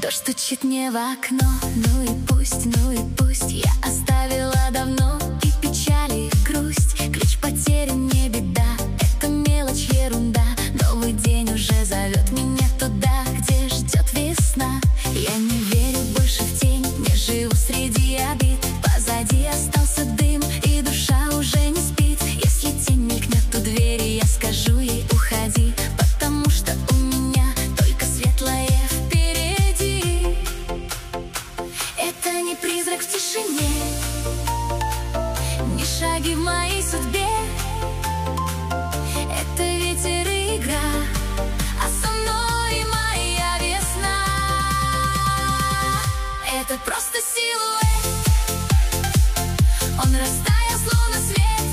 Дождь стучит мне в окно, ну и пусть я оставила давно и печаль, и грусть. Ключ потерян, не беда, это мелочь, ерунда. Новый день уже зовет меня туда, где ждет весна. Я не верю больше в тень, не живу среди обид. Позади остался дым, и душа уже не спит. Если тень мелькнет у двери, я скажу ей: уходи, потому что у меня только светлое впереди. Это не призрак в тишине, не шаги в моей судьбе. Это ветер и игра, а со мной моя весна. Это просто силуэт, он растаял словно свет,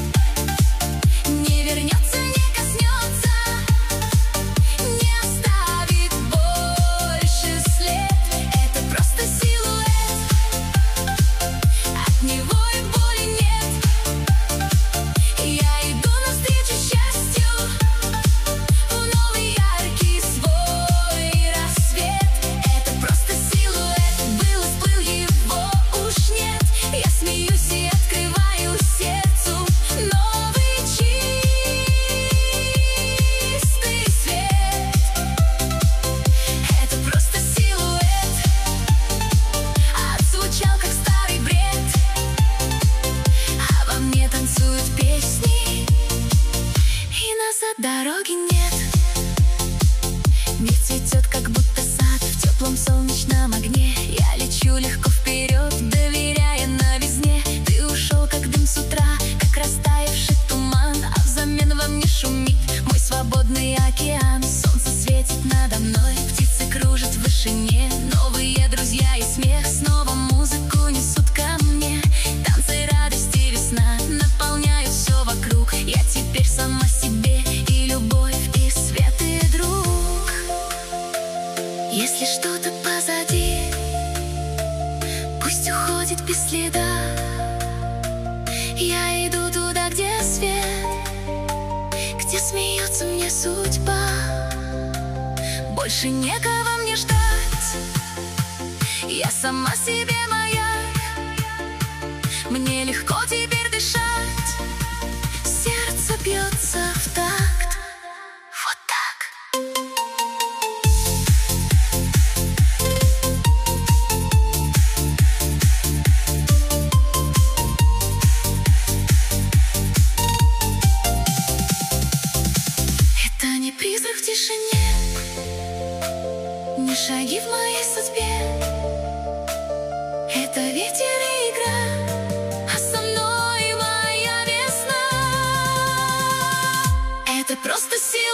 не вернется, не коснется, не оставит больше след. Это просто силуэт, от него и боли нет. Я иду навстречу счастью, в новый яркий свой рассвет. Это просто силуэт, был и сплыл, его уж нет. Я смеюсь и открываю сердцу новый чистый свет. Это просто силуэт, отзвучал как старый бред, а во мне танцуют песни, и назад дороги нет. Мир цветет, как будто сад в теплом солнечном огне. Я лечу легко вперед, доверяя новизне. Ты ушел, как дым с утра, как растаявший туман, а взамен во мне шумит мой свободный океан. Солнце светит надо мной, птицы кружат в вышине. Новые друзья и смех снова музыку несут ко мне. Танцы, радости, весна наполняют все вокруг. Я теперь сама себе и любовь, и свет, и друг. Если что-то позади, пусть уходит без следа. Я иду туда, где свет, где смеется мне судьба. Больше некого мне ждать, я сама себе маяк. Мне легко теперь дышать, сердце бьется в такт. Вот так. Это не призрак в тишине, не шаги в моей судьбе. Это ветер и игра, а со мной моя весна. Это просто сила.